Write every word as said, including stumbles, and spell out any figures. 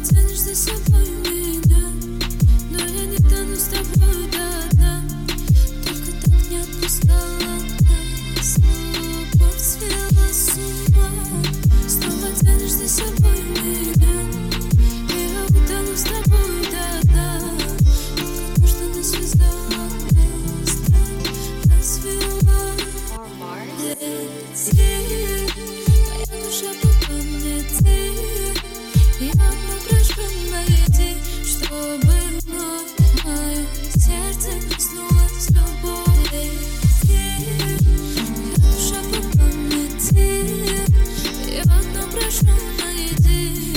тянешь за собой меня, но я не тону с тобой до дна. Только так не отпускала нас, любовь свела с ума. Снова тянешь за собой меня, и я утону с тобой до дна. Только то, что нас связало, нас так развела. Лети, моя душа по планете, и одна просьба найди, чтобы вновь мое сердце коснулось любовь. Лети, моя душа по планете, и одна просьба найди.